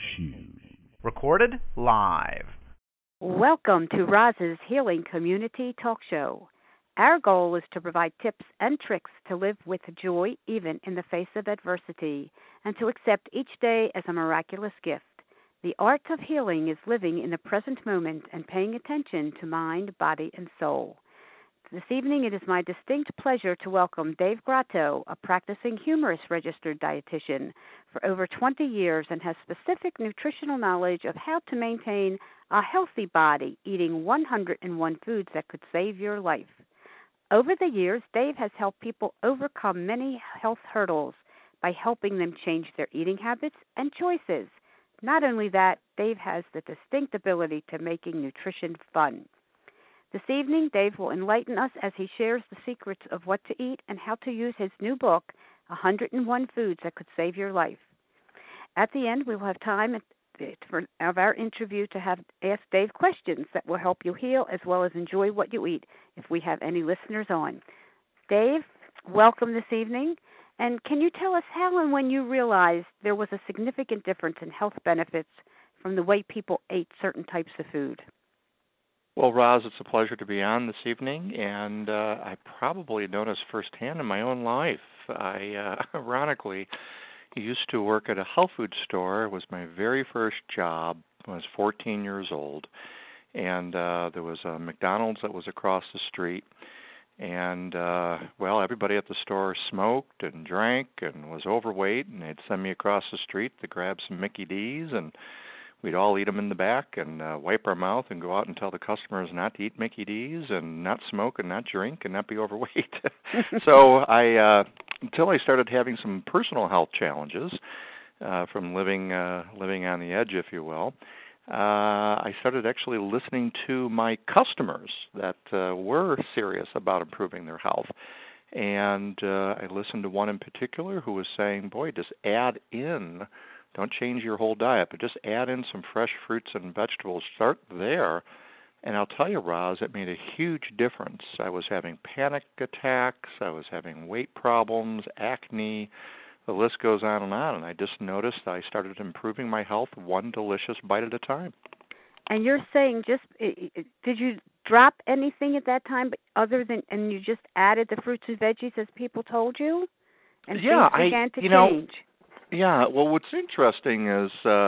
Shoes. Recorded live. Welcome to Roz's Healing Community Talk Show. Our goal is to provide tips and tricks to live with joy even in the face of adversity and to accept each day as a miraculous gift. The art of healing is living in the present moment and paying attention to mind, body, and soul. This evening it is my distinct pleasure to welcome Dave Grotto, a practicing humorist registered dietitian for over 20 years and has specific nutritional knowledge of how to maintain a healthy body, eating 101 foods that could save your life. Over the years, Dave has helped people overcome many health hurdles by helping them change their eating habits and choices. Not only that, Dave has the distinct ability to making nutrition fun. This evening, Dave will enlighten us as he shares the secrets of what to eat and how to use his new book, 101 Foods That Could Save Your Life. At the end, we will have time of our interview to ask Dave questions that will help you heal as well as enjoy what you eat if we have any listeners on. Dave, welcome this evening. And can you tell us how and when you realized there was a significant difference in health benefits from the way people ate certain types of food? Well, Roz, it's a pleasure to be on this evening, and I probably noticed firsthand in my own life. I ironically used to work at a health food store. It was my very first job. I was 14 years old, and there was a McDonald's that was across the street. And, everybody at the store smoked and drank and was overweight, and they'd send me across the street to grab some Mickey D's, and we'd all eat them in the back and wipe our mouth and go out and tell the customers not to eat Mickey D's and not smoke and not drink and not be overweight. So until I started having some personal health challenges from living on the edge, if you will, I started actually listening to my customers that were serious about improving their health. And I listened to one in particular who was saying, boy, just add in, don't change your whole diet, but just add in some fresh fruits and vegetables. Start there. And I'll tell you, Roz, it made a huge difference. I was having panic attacks. I was having weight problems, acne. The list goes on. And I just noticed I started improving my health one delicious bite at a time. And you're saying did you drop anything at that time and you just added the fruits and veggies as people told you? And things began to change? Yeah, well, what's interesting is,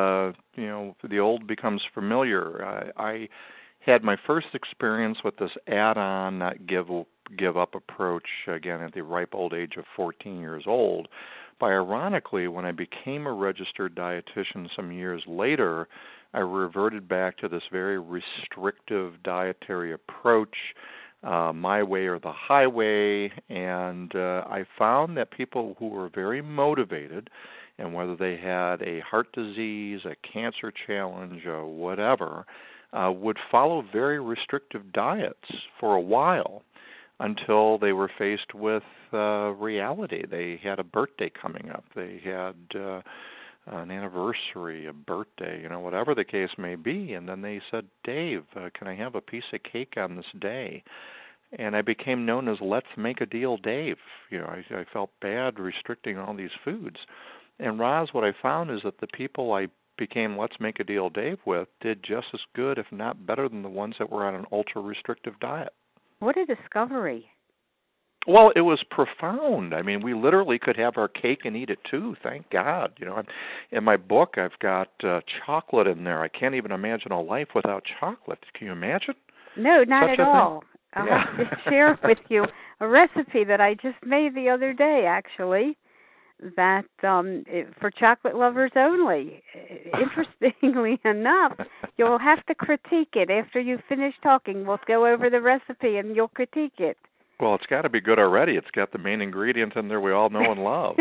the old becomes familiar. I had my first experience with this add-on, not give up approach, again, at the ripe old age of 14 years old. By ironically, when I became a registered dietitian some years later, I reverted back to this very restrictive dietary approach, my way or the highway, and I found that people who were very motivated, and whether they had a heart disease, a cancer challenge, or whatever, would follow very restrictive diets for a while until they were faced with reality. They had a birthday coming up. They had an anniversary, a birthday, whatever the case may be. And then they said, Dave, can I have a piece of cake on this day? And I became known as Let's Make a Deal Dave. I felt bad restricting all these foods. And Roz, what I found is that the people I became Let's Make a Deal Dave with did just as good, if not better, than the ones that were on an ultra-restrictive diet. What a discovery. Well, it was profound. I mean, we literally could have our cake and eat it too, thank God. In my book, I've got chocolate in there. I can't even imagine a life without chocolate. Can you imagine? No, not Such at a all. thing? I'll Yeah. have to share with you a recipe that I just made the other day, actually, that for chocolate lovers only. Interestingly enough, you'll have to critique it after you finish talking. We'll go over the recipe and you'll critique it. Well, it's got to be good already. It's got the main ingredient in there we all know and love.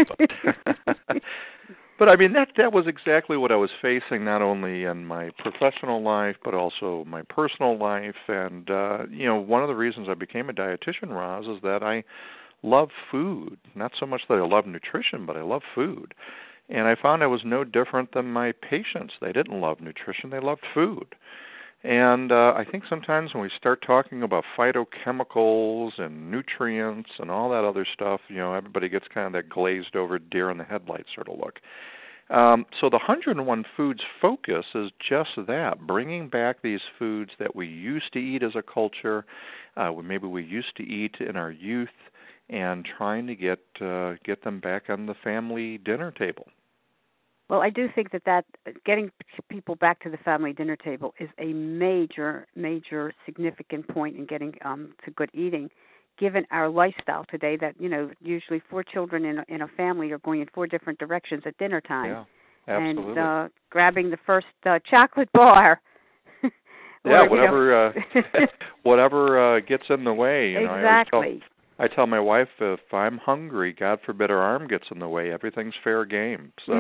But I mean, that was exactly what I was facing, not only in my professional life, but also my personal life. And, one of the reasons I became a dietitian, Roz, is that I love food. Not so much that I love nutrition, but I love food. And I found I was no different than my patients. They didn't love nutrition. They loved food. And I think sometimes when we start talking about phytochemicals and nutrients and all that other stuff, everybody gets kind of that glazed over deer in the headlights sort of look. So the 101 Foods focus is just that, bringing back these foods that we used to eat as a culture, maybe we used to eat in our youth, and trying to get them back on the family dinner table. Well, I do think that getting people back to the family dinner table is a major, major significant point in getting to good eating, given our lifestyle today that, usually 4 children in a family are going in 4 different directions at dinner time. Yeah, absolutely. And grabbing the first chocolate bar. Or, whatever gets in the way. Exactly. I tell my wife, if I'm hungry, God forbid her arm gets in the way, everything's fair game. So,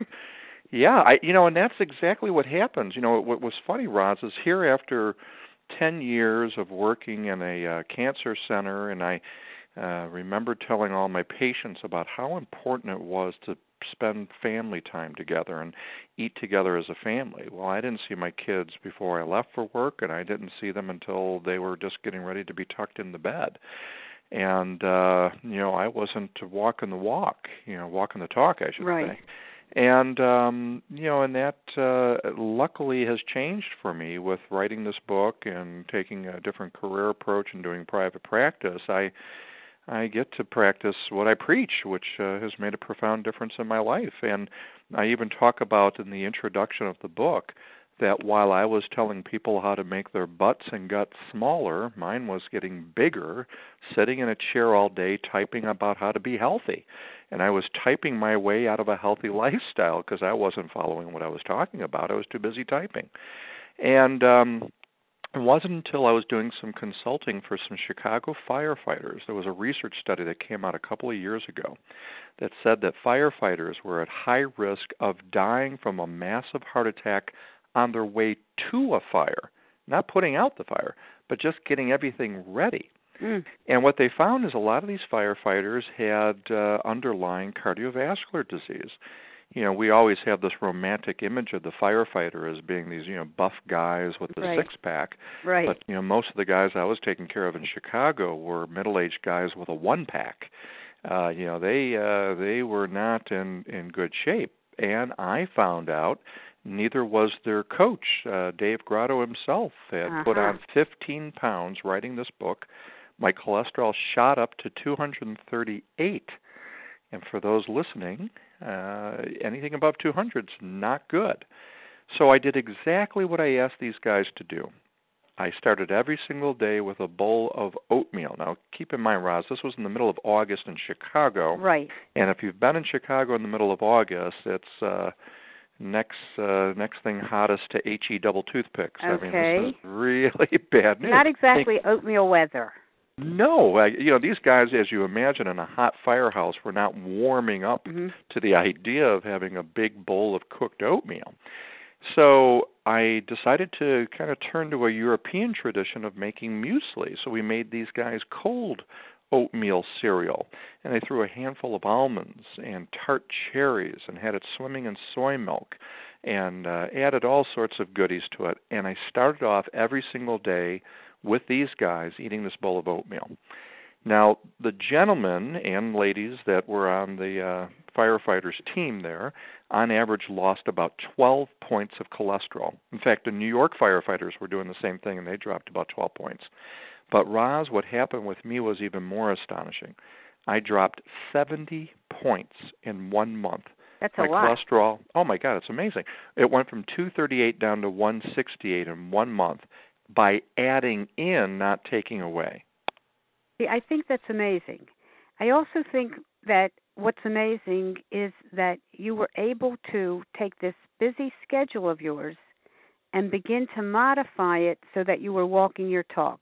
and that's exactly what happens. What was funny, Roz, is here after 10 years of working in a cancer center, and I remember telling all my patients about how important it was to spend family time together and eat together as a family. Well, I didn't see my kids before I left for work, and I didn't see them until they were just getting ready to be tucked in the bed. And, I wasn't walking the walk, walking the talk, I should say. And, and that luckily has changed for me with writing this book and taking a different career approach and doing private practice. I get to practice what I preach, which has made a profound difference in my life. And I even talk about in the introduction of the book that while I was telling people how to make their butts and guts smaller, mine was getting bigger, sitting in a chair all day typing about how to be healthy. And I was typing my way out of a healthy lifestyle because I wasn't following what I was talking about. I was too busy typing. And it wasn't until I was doing some consulting for some Chicago firefighters. There was a research study that came out a couple of years ago that said that firefighters were at high risk of dying from a massive heart attack on their way to a fire, not putting out the fire, but just getting everything ready. And what they found is a lot of these firefighters had underlying cardiovascular disease. We always have this romantic image of the firefighter as being these, buff guys with the six-pack. Right. But, most of the guys I was taking care of in Chicago were middle-aged guys with a one-pack. They were not in good shape. And I found out neither was their coach. Dave Grotto himself had put on 15 pounds writing this book. My cholesterol shot up to 238. And for those listening, anything above 200 is not good. So I did exactly what I asked these guys to do. I started every single day with a bowl of oatmeal. Now, keep in mind, Roz, this was in the middle of August in Chicago. Right. And if you've been in Chicago in the middle of August, it's next thing hottest to HE double toothpicks. Okay. I mean, this is really bad news. Not exactly oatmeal weather. No, these guys, as you imagine, in a hot firehouse, were not warming up to the idea of having a big bowl of cooked oatmeal. So I decided to kind of turn to a European tradition of making muesli. So we made these guys cold oatmeal cereal, and I threw a handful of almonds and tart cherries and had it swimming in soy milk and added all sorts of goodies to it. And I started off every single day with these guys eating this bowl of oatmeal. Now, the gentlemen and ladies that were on the firefighters team there, on average, lost about 12 points of cholesterol. In fact, the New York firefighters were doing the same thing, and they dropped about 12 points. But, Roz, what happened with me was even more astonishing. I dropped 70 points in 1 month. That's a lot. My cholesterol, oh, my God, it's amazing. It went from 238 down to 168 in 1 month by adding in, not taking away. See, I think that's amazing. I also think that what's amazing is that you were able to take this busy schedule of yours and begin to modify it so that you were walking your talk.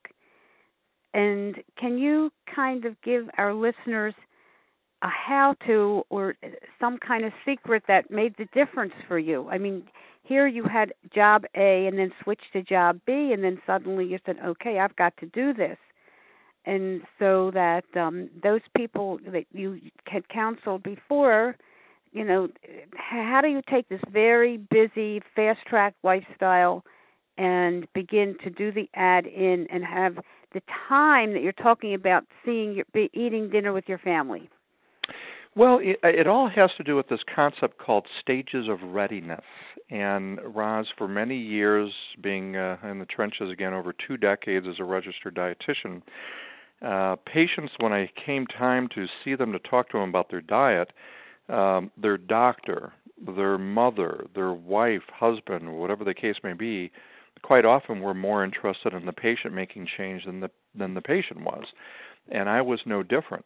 And can you kind of give our listeners a how-to or some kind of secret that made the difference for you? I mean, here you had job A and then switched to job B, and then suddenly you said, okay, I've got to do this. And so that those people that you had counseled before, how do you take this very busy, fast-track lifestyle and begin to do the add-in and have the time that you're talking about eating dinner with your family? Well, it all has to do with this concept called stages of readiness. And Roz, for many years, being in the trenches again over 2 decades as a registered dietitian, patients, when I came time to see them to talk to them about their diet, their doctor, their mother, their wife, husband, whatever the case may be, quite often were more interested in the patient making change than the patient was. And I was no different.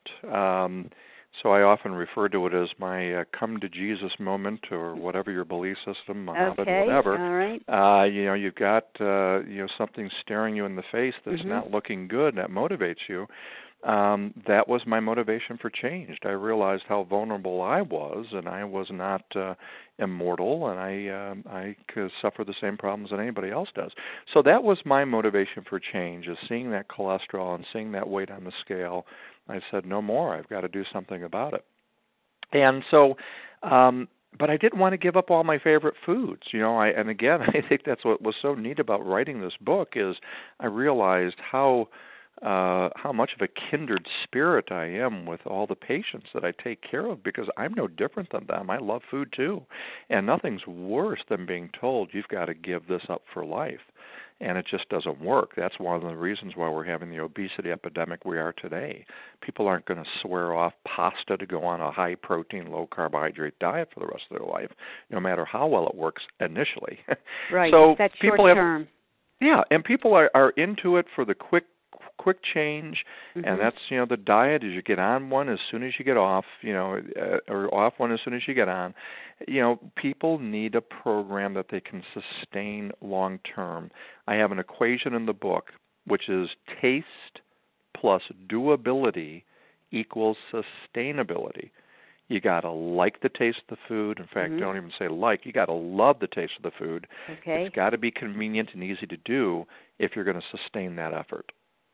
So I often refer to it as my come to Jesus moment, or whatever your belief system, Muhammad, whatever. All right. You've got something staring you in the face that's not looking good, and that motivates you. That was my motivation for change. I realized how vulnerable I was, and I was not immortal, and I could suffer the same problems that anybody else does. So that was my motivation for change, is seeing that cholesterol and seeing that weight on the scale. I said, no more. I've got to do something about it. And so, but I didn't want to give up all my favorite foods. And again, I think that's what was so neat about writing this book, is I realized how much of a kindred spirit I am with all the patients that I take care of, because I'm no different than them. I love food too. And nothing's worse than being told you've got to give this up for life. And it just doesn't work. That's one of the reasons why we're having the obesity epidemic we are today. People aren't going to swear off pasta to go on a high-protein, low-carbohydrate diet for the rest of their life, no matter how well it works initially. Right, so that's people short-term. Yeah, and people are into it for the quick change, and that's, the diet is you get on one as soon as you get off, or off one as soon as you get on. People need a program that they can sustain long term. I have an equation in the book, which is taste plus doability equals sustainability. You got to like the taste of the food. In fact, don't even say like. You got to love the taste of the food. Okay. It's got to be convenient and easy to do if you're going to sustain that effort.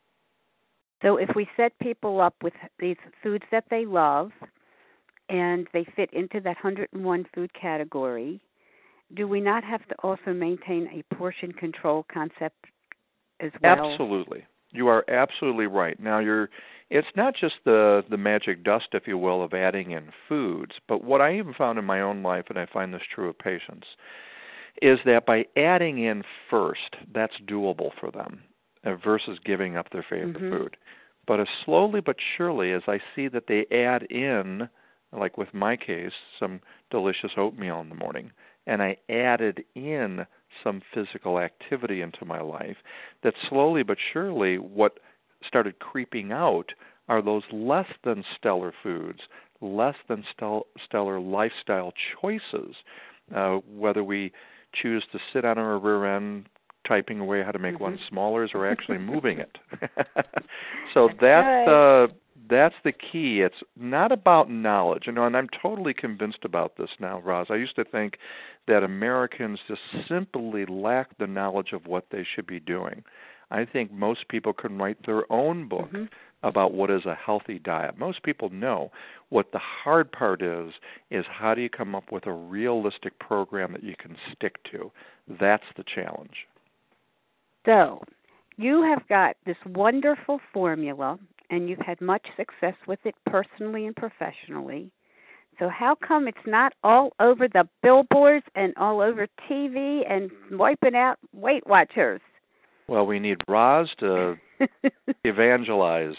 So if we set people up with these foods that they love and they fit into that 101 food category, do we not have to also maintain a portion control concept as well? Absolutely. You are absolutely right. Now, it's not just the magic dust, if you will, of adding in foods, but what I even found in my own life, and I find this true of patients, is that by adding in first, that's doable for them versus giving up their favorite food. But as slowly but surely as I see that they add in, like with my case, some delicious oatmeal in the morning, and I added in some physical activity into my life, that slowly but surely what started creeping out are those less than stellar foods, less than stellar lifestyle choices, whether we choose to sit on our rear end typing away how to make one smaller or actually moving it. So that's the key. It's not about knowledge, and I'm totally convinced about this now, Roz. I used to think that Americans just simply lack the knowledge of what they should be doing. I think most people can write their own book about what is a healthy diet. Most people know. What the hard part is how do you come up with a realistic program that you can stick to? That's the challenge. So, you have got this wonderful formula, and you've had much success with it personally and professionally. So how come it's not all over the billboards and all over TV and wiping out Weight Watchers? Well, we need Roz to evangelize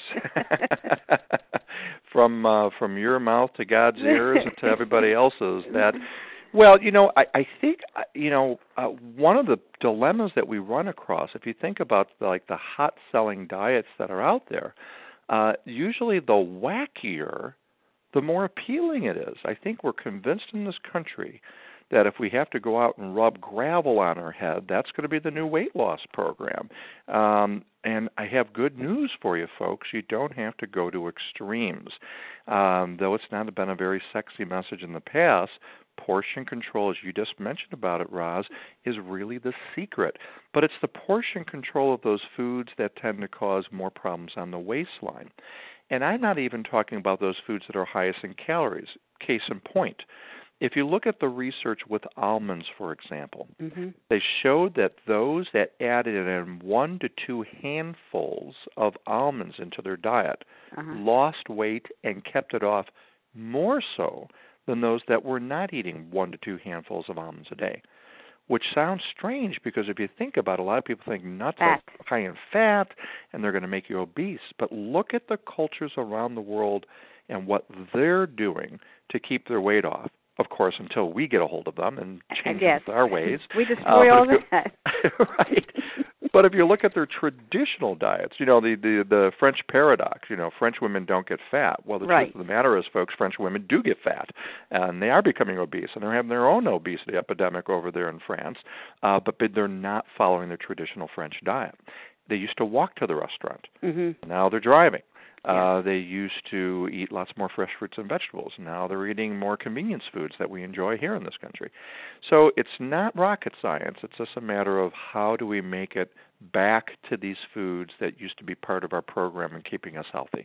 from your mouth to God's ears and to everybody else's. Well, I think, one of the dilemmas that we run across, if you think about the hot-selling diets that are out there, usually the wackier, the more appealing it is. I think we're convinced in this country that if we have to go out and rub gravel on our head, that's going to be the new weight loss program. And I have good news for you, folks. You don't have to go to extremes. Though it's not been a very sexy message in the past, portion control, as you just mentioned about it, Roz, is really the secret. But it's the portion control of those foods that tend to cause more problems on the waistline. And I'm not even talking about those foods that are highest in calories. Case in point, if you look at the research with almonds, for example, they showed that those that added in 1 to 2 handfuls of almonds into their diet lost weight and kept it off more so than those that were not eating 1 to 2 handfuls of almonds a day, which sounds strange because if you think about it, a lot of people think nuts are high in fat and they're going to make you obese. But look at the cultures around the world and what they're doing to keep their weight off. Of course, until we get a hold of them and change our ways. We destroy all that. Right. But if you look at their traditional diets, the French paradox, French women don't get fat. Well, the truth of the matter is, folks, French women do get fat, and they are becoming obese, and they're having their own obesity epidemic over there in France, but they're not following their traditional French diet. They used to walk to the restaurant. Mm-hmm. Now they're driving. They used to eat lots more fresh fruits and vegetables. Now they're eating more convenience foods that we enjoy here in this country. So it's not rocket science. It's just a matter of how do we make it back to these foods that used to be part of our program and keeping us healthy.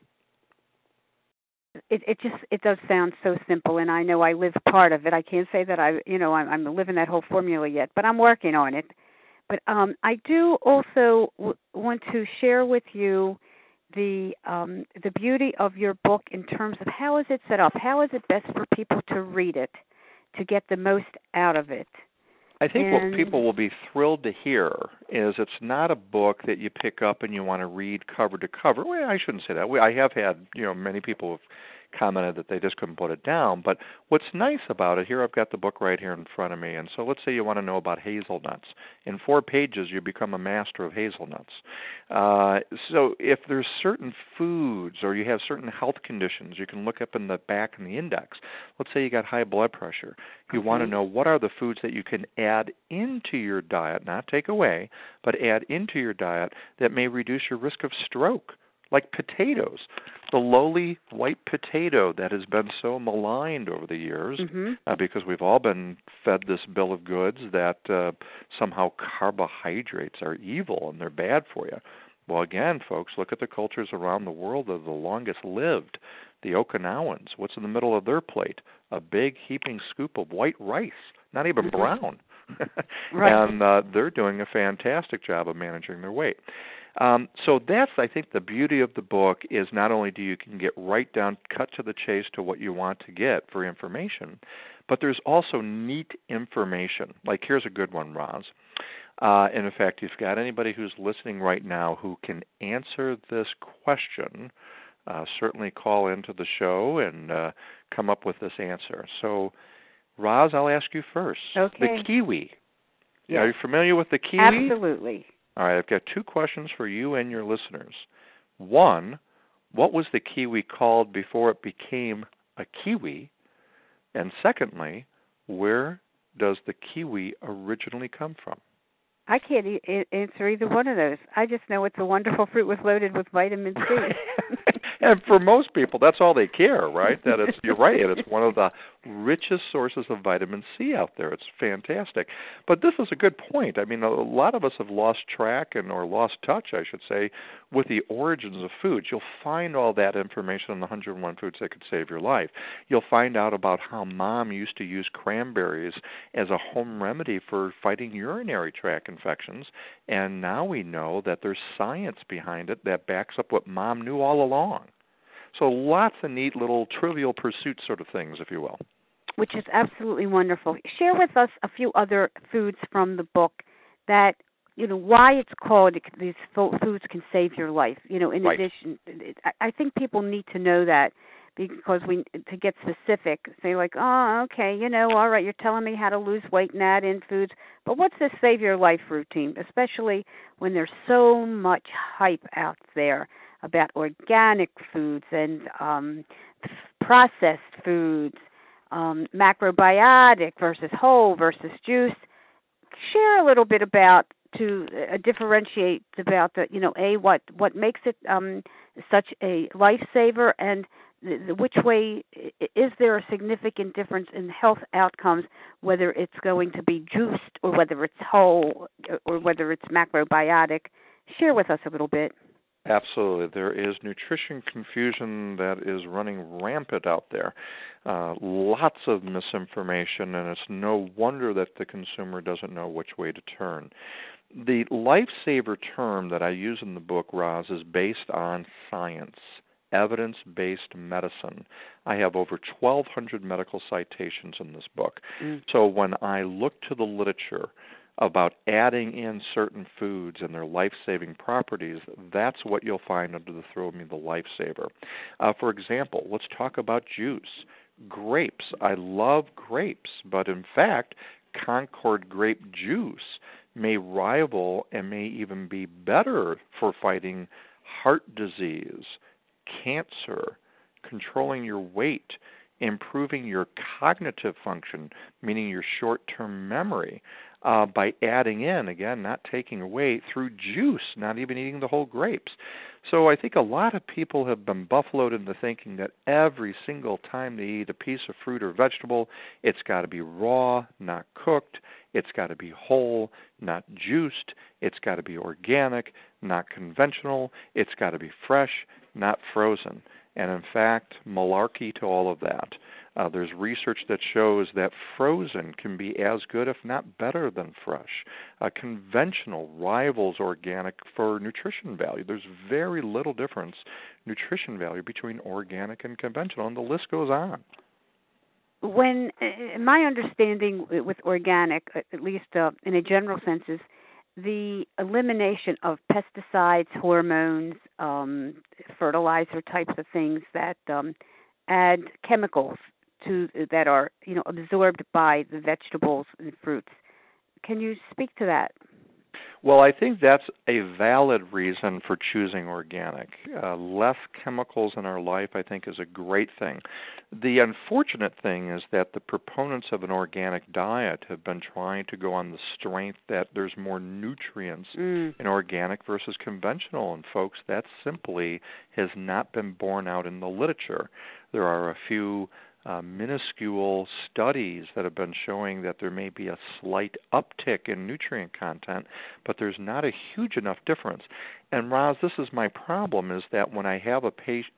It does sound so simple, and I know I live part of it. I can't say that I'm living that whole formula yet, but I'm working on it. But I do also want to share with you the beauty of your book in terms of how is it set up? How is it best for people to read it, to get the most out of it? I think what people will be thrilled to hear is it's not a book that you pick up and you want to read cover to cover. Well, I shouldn't say that. I have had, many people have commented that they just couldn't put it down. But what's nice about it, here I've got the book right here in front of me, and so let's say you want to know about hazelnuts. In 4 pages, you become a master of hazelnuts. So if there's certain foods or you have certain health conditions, you can look up in the back in the index. Let's say you got high blood pressure. You want to know what are the foods that you can add into your diet, not take away, but add into your diet that may reduce your risk of stroke. Like potatoes, the lowly white potato that has been so maligned over the years because we've all been fed this bill of goods that somehow carbohydrates are evil and they're bad for you. Well, again, folks, look at the cultures around the world that are the longest lived. The Okinawans, what's in the middle of their plate? A big heaping scoop of white rice, not even brown. And they're doing a fantastic job of managing their weight. So that's, I think, the beauty of the book is not only do you can get right down, cut to the chase to what you want to get for information, but there's also neat information. Like here's a good one, Roz. And in fact, if you've got anybody who's listening right now who can answer this question, certainly call into the show and come up with this answer. So, Roz, I'll ask you first. Okay. The kiwi. Yes. Are you familiar with the kiwi? Absolutely. All right, I've got 2 questions for you and your listeners. 1, what was the kiwi called before it became a kiwi? And secondly, where does the kiwi originally come from? I can't answer either one of those. I just know it's a wonderful fruit loaded with vitamin C. And for most people, that's all they care, right? That it's, you're right, it's one of the richest sources of vitamin C out there. It's fantastic. But this is a good point. I mean, a lot of us have lost track or lost touch, I should say, with the origins of foods. You'll find all that information on the 101 Foods That Could Save Your Life. You'll find out about how Mom used to use cranberries as a home remedy for fighting urinary tract infections, and now we know that there's science behind it that backs up what Mom knew all along. So lots of neat little trivial pursuit sort of things, if you will. Which is absolutely wonderful. Share with us a few other foods from the book that, why it's called These Foods Can Save Your Life. In addition, I think people need to know that because to get specific, say like, oh, okay, all right, you're telling me how to lose weight and add in foods, but what's this Save Your Life routine, especially when there's so much hype out there about organic foods and processed foods, macrobiotic versus whole versus juice. Share a little bit about to differentiate about the what makes it such a lifesaver, and which way is there a significant difference in health outcomes, whether it's going to be juiced or whether it's whole or whether it's macrobiotic. Share with us a little bit. Absolutely. There is nutrition confusion that is running rampant out there. Lots of misinformation, and it's no wonder that the consumer doesn't know which way to turn. The lifesaver term that I use in the book, Roz, is based on science, evidence-based medicine. I have over 1,200 medical citations in this book. So when I look to the literature about adding in certain foods and their life-saving properties, that's what you'll find under the Throw Me the Lifesaver. For example, let's talk about juice. Grapes. I love grapes, but in fact, Concord grape juice may rival and may even be better for fighting heart disease, cancer, controlling your weight, improving your cognitive function, meaning your short-term memory, by adding in, again, not taking away, through juice, not even eating the whole grapes. So I think a lot of people have been buffaloed into thinking that every single time they eat a piece of fruit or vegetable, it's got to be raw, not cooked. It's got to be whole, not juiced. It's got to be organic, not conventional. It's got to be fresh, not frozen. And in fact, malarkey to all of that. There's research that shows that frozen can be as good, if not better, than fresh. Conventional rivals organic for nutrition value. There's very little difference, nutrition value, between organic and conventional, and the list goes on. When my understanding with organic, at least in a general sense, is the elimination of pesticides, hormones, fertilizer types of things that add chemicals that are absorbed by the vegetables and fruits. Can you speak to that? Well, I think that's a valid reason for choosing organic. Less chemicals in our life, I think, is a great thing. The unfortunate thing is that the proponents of an organic diet have been trying to go on the strength that there's more nutrients in organic versus conventional. And folks, that simply has not been borne out in the literature. There are a few minuscule studies that have been showing that there may be a slight uptick in nutrient content, but there's not a huge enough difference. And Roz, this is my problem, is that when I have a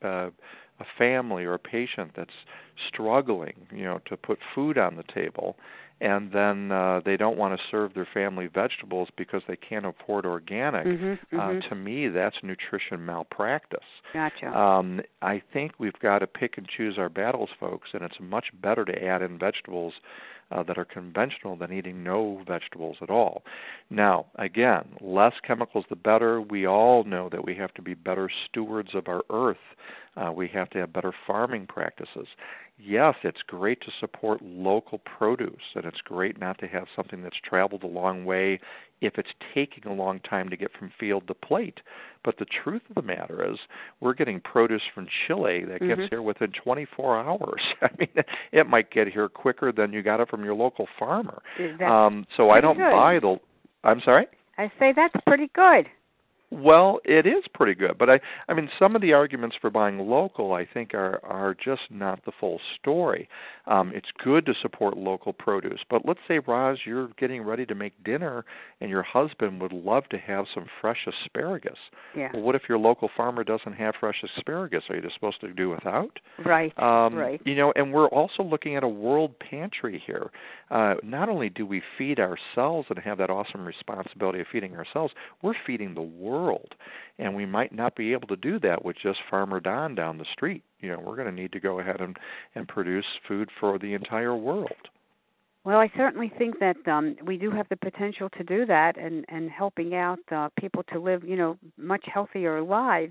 family or a patient that's struggling, to put food on the table, and then they don't want to serve their family vegetables because they can't afford organic, to me, that's nutrition malpractice. Gotcha. I think we've got to pick and choose our battles, folks, and it's much better to add in vegetables that are conventional than eating no vegetables at all. Now, again, less chemicals the better. We all know that we have to be better stewards of our earth. We have to have better farming practices. Yes, it's great to support local produce, and it's great not to have something that's traveled a long way if it's taking a long time to get from field to plate. But the truth of the matter is we're getting produce from Chile that gets here within 24 hours. I mean, it might get here quicker than you got it from your local farmer. So I don't buy the... I'm sorry? I say that's pretty good. Well, it is pretty good, but I mean, some of the arguments for buying local, I think, are just not the full story. It's good to support local produce, but let's say, Roz, you're getting ready to make dinner, and your husband would love to have some fresh asparagus. Yeah. Well, what if your local farmer doesn't have fresh asparagus? Are you just supposed to do without? Right. Right. And we're also looking at a world pantry here. Not only do we feed ourselves and have that awesome responsibility of feeding ourselves, we're feeding the world. And we might not be able to do that with just Farmer Don down the street. We're going to need to go ahead and produce food for the entire world. Well, I certainly think that we do have the potential to do that and helping out people to live, much healthier lives.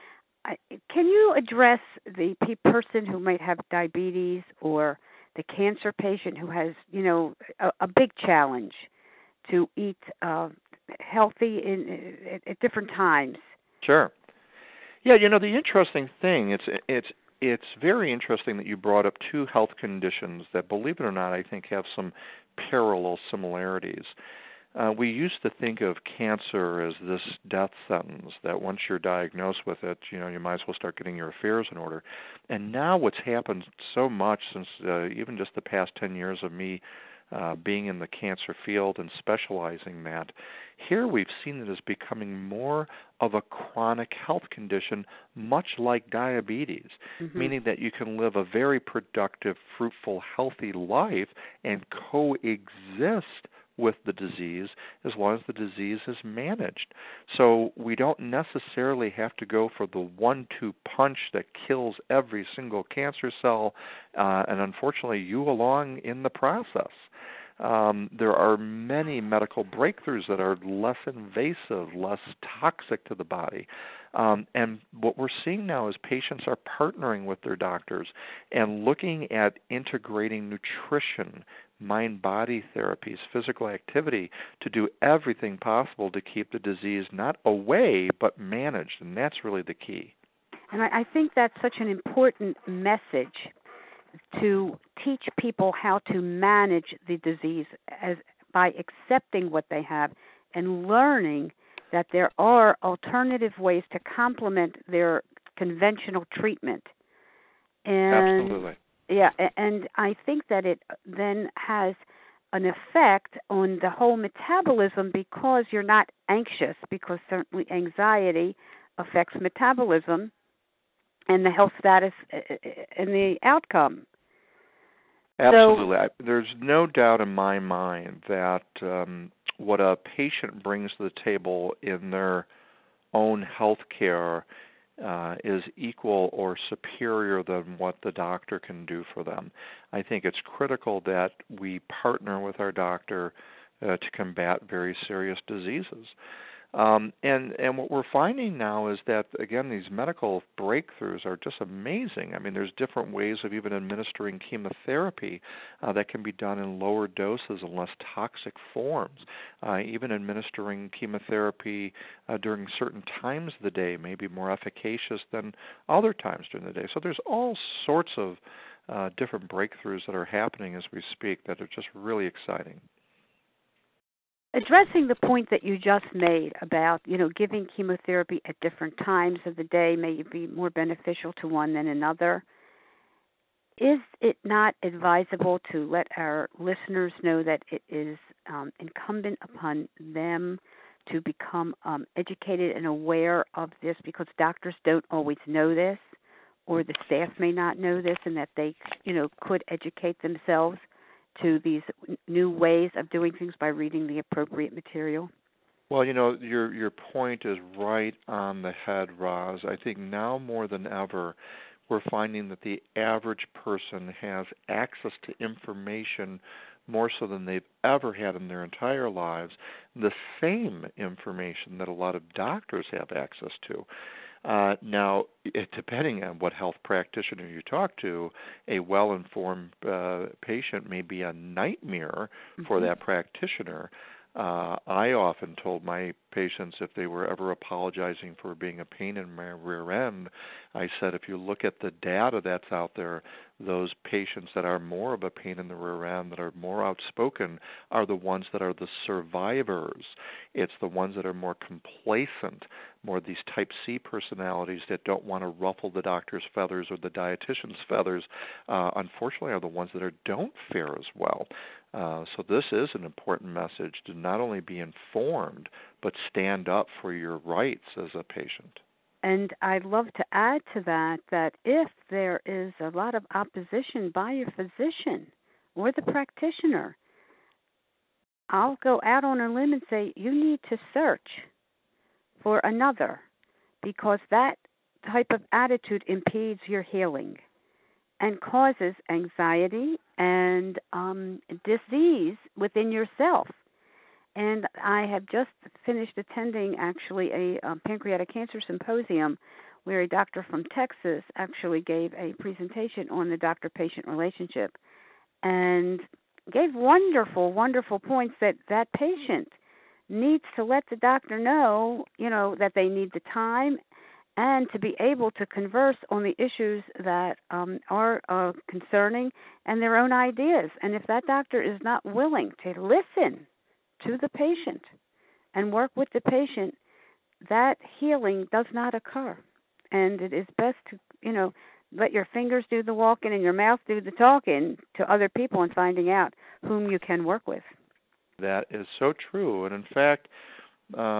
Can you address the person who might have diabetes or the cancer patient who has, a big challenge to eat healthy at different times? Sure. Yeah, the interesting thing, it's very interesting that you brought up two health conditions that, believe it or not, I think have some parallel similarities. We used to think of cancer as this death sentence, that once you're diagnosed with it, you might as well start getting your affairs in order. And now what's happened so much since even just the past 10 years of me being in the cancer field and specializing that, here we've seen it as becoming more of a chronic health condition, much like diabetes, meaning that you can live a very productive, fruitful, healthy life and coexist with the disease as long as the disease is managed. So we don't necessarily have to go for the 1-2 punch that kills every single cancer cell, and unfortunately you along in the process. There are many medical breakthroughs that are less invasive, less toxic to the body. And what we're seeing now is patients are partnering with their doctors and looking at integrating nutrition, mind-body therapies, physical activity to do everything possible to keep the disease not away but managed, and that's really the key. And I think that's such an important message to teach people how to manage the disease by accepting what they have and learning that there are alternative ways to complement their conventional treatment. And absolutely. Yeah, and I think that it then has an effect on the whole metabolism because you're not anxious, because certainly anxiety affects metabolism and the health status and the outcome. Absolutely. There's no doubt in my mind that what a patient brings to the table in their own health care is equal or superior than what the doctor can do for them. I think it's critical that we partner with our doctor to combat very serious diseases. And what we're finding now is that, again, these medical breakthroughs are just amazing. I mean, there's different ways of even administering chemotherapy that can be done in lower doses and less toxic forms. Even administering chemotherapy during certain times of the day may be more efficacious than other times during the day. So there's all sorts of different breakthroughs that are happening as we speak that are just really exciting. Addressing the point that you just made about, giving chemotherapy at different times of the day may be more beneficial to one than another, is it not advisable to let our listeners know that it is incumbent upon them to become educated and aware of this, because doctors don't always know this, or the staff may not know this, and that they, could educate themselves to these new ways of doing things by reading the appropriate material? Well, your point is right on the head, Roz. I think now more than ever, we're finding that the average person has access to information more so than they've ever had in their entire lives, the same information that a lot of doctors have access to. Now, depending on what health practitioner you talk to, a well-informed patient may be a nightmare for that practitioner. I often told my patients, if they were ever apologizing for being a pain in my rear end, I said, if you look at the data that's out there, those patients that are more of a pain in the rear end, that are more outspoken, are the ones that are the survivors. It's the ones that are more complacent, more these type C personalities that don't want to ruffle the doctor's feathers or the dietitian's feathers, unfortunately are the ones that don't fare as well. So this is an important message to not only be informed, but stand up for your rights as a patient. And I'd love to add to that if there is a lot of opposition by your physician or the practitioner, I'll go out on a limb and say you need to search for another, because that type of attitude impedes your healing and causes anxiety and disease within yourself. And I have just finished attending, actually, a pancreatic cancer symposium where a doctor from Texas actually gave a presentation on the doctor-patient relationship and gave wonderful, wonderful points that patient needs to let the doctor know, that they need the time and to be able to converse on the issues that are concerning and their own ideas. And if that doctor is not willing to listen to the patient and work with the patient, that healing does not occur. And it is best to, let your fingers do the walking and your mouth do the talking to other people and finding out whom you can work with. That is so true. And in fact,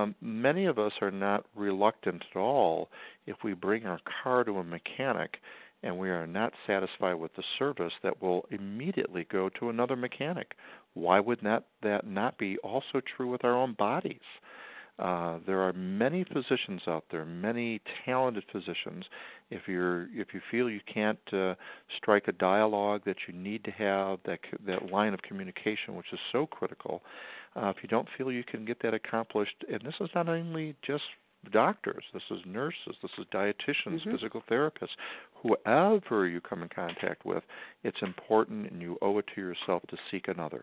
many of us are not reluctant at all if we bring our car to a mechanic and we are not satisfied with the service, that will immediately go to another mechanic. Why would that not be also true with our own bodies? There are many physicians out there, many talented physicians. If you feel you can't strike a dialogue that you need to have, that line of communication, which is so critical, if you don't feel you can get that accomplished, and this is not only just doctors, this is nurses, this is dietitians, physical therapists, whoever you come in contact with, it's important, and you owe it to yourself to seek another.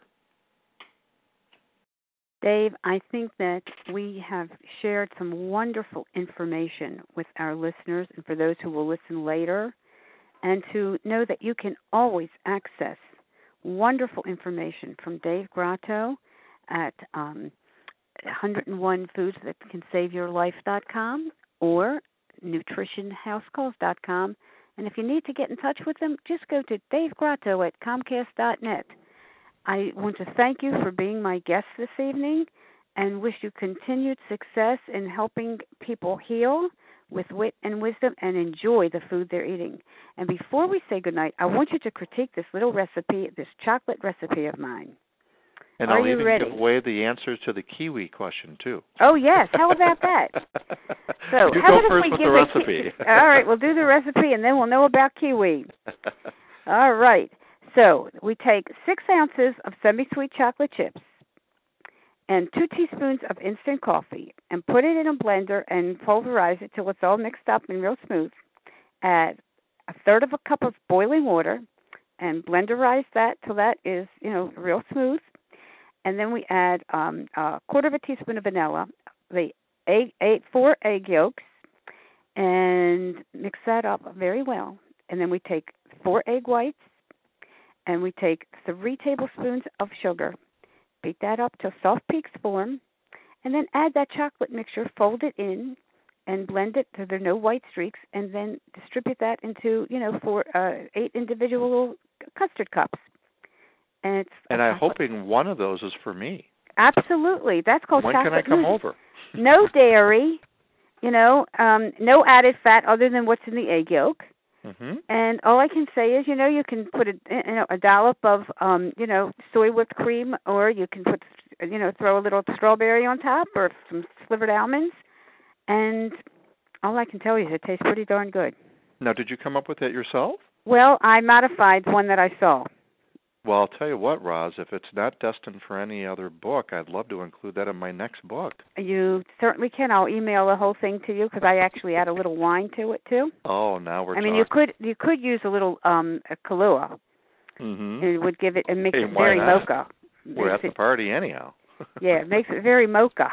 Dave, I think that we have shared some wonderful information with our listeners and for those who will listen later, and to know that you can always access wonderful information from Dave Grotto at 101foodsthatcansaveyourlife.com or nutritionhousecalls.com. And if you need to get in touch with them, just go to Dave Grotto at Comcast.net. I want to thank you for being my guest this evening and wish you continued success in helping people heal with wit and wisdom and enjoy the food they're eating. And before we say goodnight, I want you to critique this little recipe, this chocolate recipe of mine. And Are I'll you even ready? give away the answers to the kiwi question, too. Oh, yes. How about that? So, you how go about first if we with give the recipe. All right, we'll do the recipe, and then we'll know about kiwi. All right. So we take 6 ounces of semi-sweet chocolate chips and 2 teaspoons of instant coffee and put it in a blender and pulverize it till it's all mixed up and real smooth. Add 1/3 of a cup of boiling water and blenderize that till that is, real smooth. And then we add a 1/4 of a teaspoon of vanilla, 4 egg yolks, and mix that up very well. And then we take 4 egg whites, and we take 3 tablespoons of sugar. Beat that up till soft peaks form, and then add that chocolate mixture, fold it in, and blend it so there are no white streaks, and then distribute that into, 8 individual custard cups. And I'm hoping one of those is for me. Absolutely. That's called when chocolate can I come mousse. over? No dairy, no added fat other than what's in the egg yolk. Mm-hmm. And all I can say is, you can put a dollop of, soy whipped cream, or you can put, throw a little strawberry on top or some slivered almonds. And all I can tell you is it tastes pretty darn good. Now, did you come up with that yourself? Well, I modified one that I saw. Well, I'll tell you what, Roz, if it's not destined for any other book, I'd love to include that in my next book. You certainly can. I'll email the whole thing to you because I actually add a little wine to it too. Oh, now we're talking. I mean, you could use a little Kahlua. Mm-hmm. It would give it and makes Hey, it very not? mocha. We're at the party anyhow. Yeah, it makes it very mocha.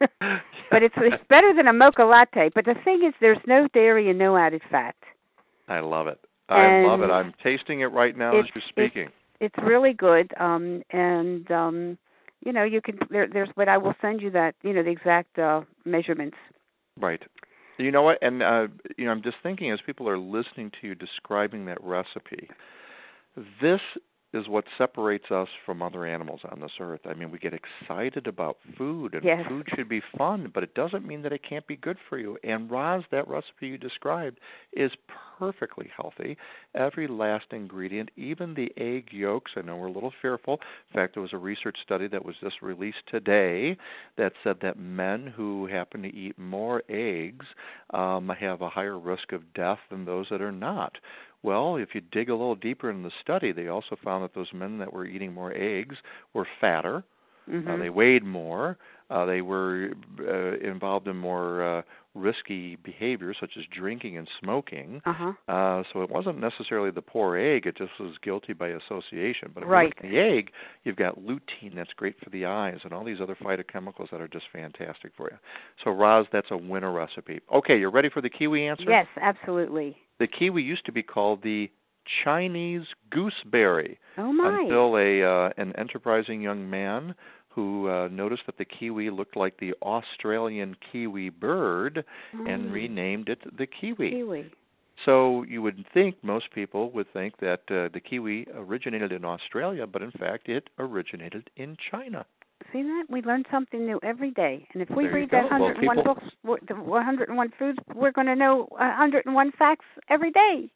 But it's better than a mocha latte. But the thing is, there's no dairy and no added fat. I love it. I love it. I'm tasting it right now as you're speaking. It's really good, you can. There's, but I will send you that. The exact measurements. Right. You know what? And I'm just thinking as people are listening to you describing that recipe, this is what separates us from other animals on this earth. I mean, we get excited about food, and yes. Food should be fun, but it doesn't mean that it can't be good for you. And Roz, that recipe you described is perfectly healthy. Every last ingredient, even the egg yolks, I know we're a little fearful. In fact, there was a research study that was just released today that said that men who happen to eat more eggs have a higher risk of death than those that are not. Well, if you dig a little deeper in the study, they also found that those men that were eating more eggs were fatter, they weighed more, they were involved in more risky behaviors such as drinking and smoking. So it wasn't necessarily the poor egg, it just was guilty by association. But if you look at the egg, you've got lutein that's great for the eyes and all these other phytochemicals that are just fantastic for you. So, Roz, that's a winner recipe. Okay, you're ready for the kiwi answer? Yes, absolutely. The kiwi used to be called the Chinese gooseberry until an enterprising young man who noticed that the kiwi looked like the Australian kiwi bird and renamed it the kiwi. So you would think, most people would think that the kiwi originated in Australia, but in fact it originated in China. See that? We learn something new every day. And if we There read you that go. 101 books, the 101 foods, we're going to know 101 facts every day.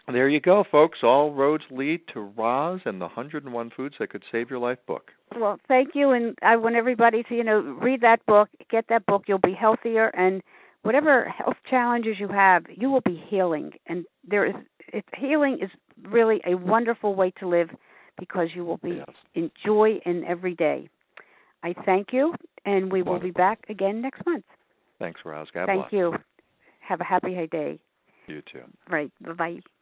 There you go, folks. All roads lead to Roz and the 101 Foods That Could Save Your Life book. Well, thank you, and I want everybody to, read that book, get that book. You'll be healthier, and whatever health challenges you have, you will be healing. And healing is really a wonderful way to live because you will be in joy in every day. I thank you, and we will be back again next month. Thanks, Roz. God bless. Thank you. Have a happy day. You too. Right. Bye-bye.